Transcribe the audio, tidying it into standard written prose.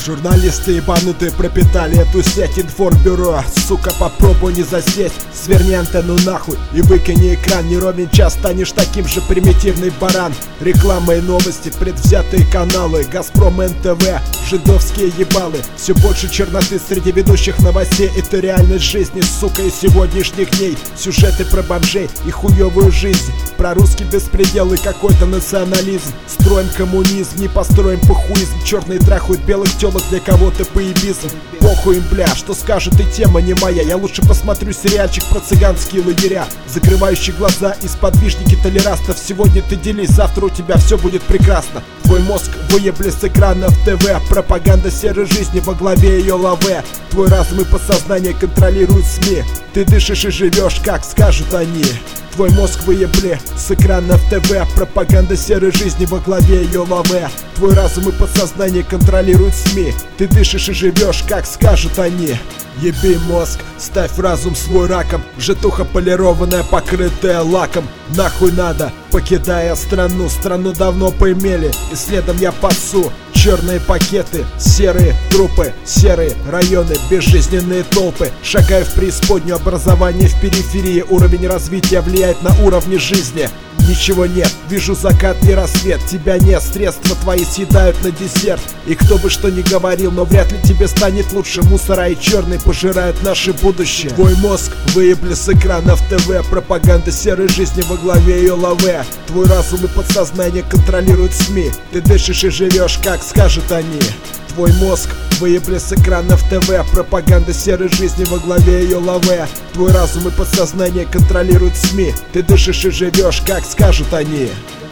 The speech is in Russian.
Журналисты ебанутые пропитали эту сеть информбюро. Сука, попробуй не засесть. Сверни антенну нахуй и выкини экран. Не ровен час станешь таким же примитивный баран. Реклама и новости, предвзятые каналы, Газпром, НТВ, жидовские ебалы. Все больше черноты среди ведущих новостей. Это реальность жизни, сука, и сегодняшних дней. Сюжеты про бомжей и хуевую жизнь, про русский беспредел и какой-то национализм. Строим коммунизм, не построим похуизм. Черные трахают белых телок, для кого-то поебизм. Похуй им, бля, что скажет, и тема не моя. Я лучше посмотрю сериальчик про цыганские лагеря. Закрывающие глаза и сподвижники толерастов. Сегодня ты делись, завтра у тебя все будет прекрасно. Твой мозг выебли с экранов ТВ. Пропаганда серой жизни, во главе ее лаве. Твой разум и подсознание контролируют СМИ. Ты дышишь и живешь, как скажут они. Твой мозг выебли с экранов ТВ. Пропаганда серой жизни, во главе ее лаве. Твой разум и подсознание контролируют СМИ. Ты дышишь и живешь, как скажут они. Еби мозг, ставь разум свой раком. Житуха полированная, покрытая лаком. Нахуй надо, покидая страну. Страну давно поимели, и следом я пасу. Черные пакеты, серые трупы, серые районы, безжизненные толпы. Шагаю в преисподнюю, образование в периферии. Уровень развития влияет на уровни жизни. Ничего нет, вижу закат и рассвет. Тебя нет, средства твои съедают на десерт. И кто бы что ни говорил, но вряд ли тебе станет лучше. Мусора и черные пожирают наше будущее. Твой мозг выебли с экранов ТВ. Пропаганда серой жизни, во главе ее лаве. Твой разум и подсознание контролируют СМИ. Ты дышишь и живешь, как скажут они. Твой мозг выебли с экранов ТВ. Пропаганда серой жизни, во главе ее лаве. Твой разум и подсознание контролируют СМИ. Ты дышишь и живешь, как скажут они.